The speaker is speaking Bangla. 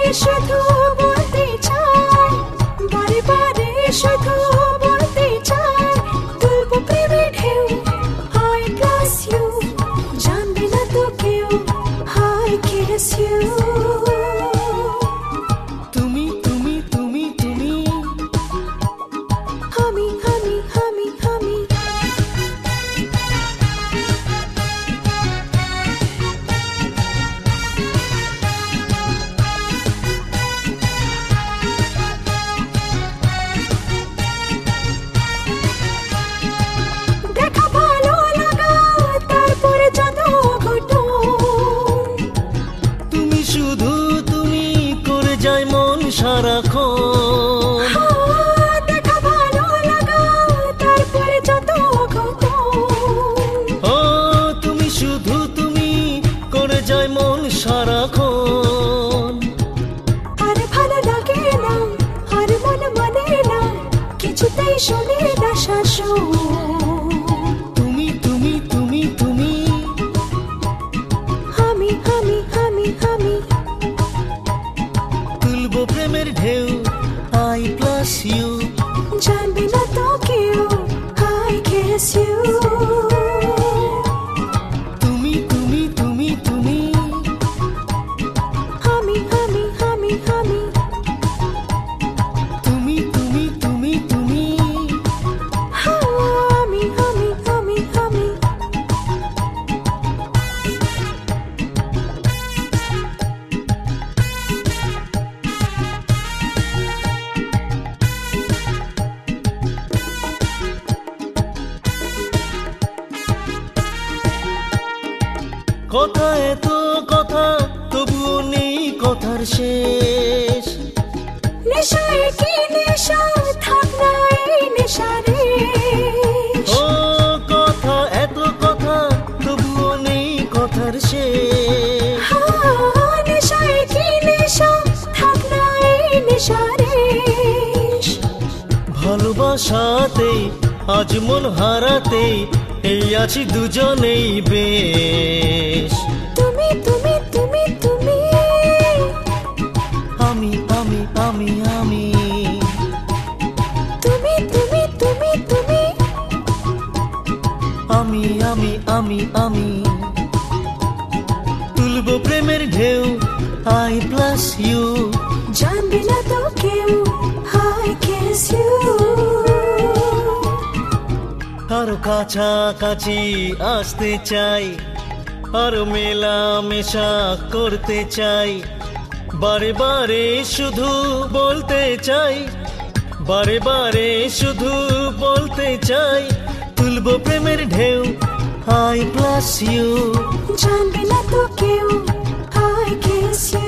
শুধু বলতে চাই, বারে বারে শুধু বলতে চাই, তুলবো প্রেমের ঢেউ, I bless you, জানবে না তো কেউ, I kiss you। তুমি তুমি তুমি তুমি আমি আমি আমি আমি দেখা ভালো লাগা, তারপরে যত ঘটন, তুমি শুধু তুমি করে যায় মন সারাক্ষণ। দেখা ভালো লাগা, তারপরে যত ঘটন, ও তুমি শুধু তুমি করে যায় মন সারাক্ষণ। আর ভালো লাগে না, আর মন মানে না, কিছুতেই শোনে না শাসন। তুমি তুমি তুমি তুমি আমি আমি আমি আমি তুলবো প্রেমের ঢেউ, I bless you। জানবে না তো কেউ, I kiss you। তুমি তুমি তুমি তুমি আমি আমি আমি আমি তুমি তুমি তুমি তুমি আমি আমি আমি আমি কথা এত কথা তবুও নেই কথার শেষ। নেশায় কি নেশা, থাক না এই নেশা রে। ও কথা এত কথা তবুও নেই কথার শেষ। নেশায় কি নেশা, থাক না এই নেশা রে। ভালোবাসাতে আজ মন হারাতে এই আছি দুজনেই বেশ। তুমি তুমি তুমি তুমি আমি আমি আমি আমি তুমি তুমি তুমি তুমি আমি আমি আমি আমি তুলবো প্রেমের ঢেউ, I bless you। জানবে না তো কেউ, I kiss you। আরো কাছাকাছি আসতে চাই, আরো মেলামেশা করতে চাই, বারে বারে শুধু বলতে চাই, বারে বারে শুধু বলতে চাই, তুলবো প্রেমের ঢেউ, I bless you। জানবে না তো কেউ, I kiss you।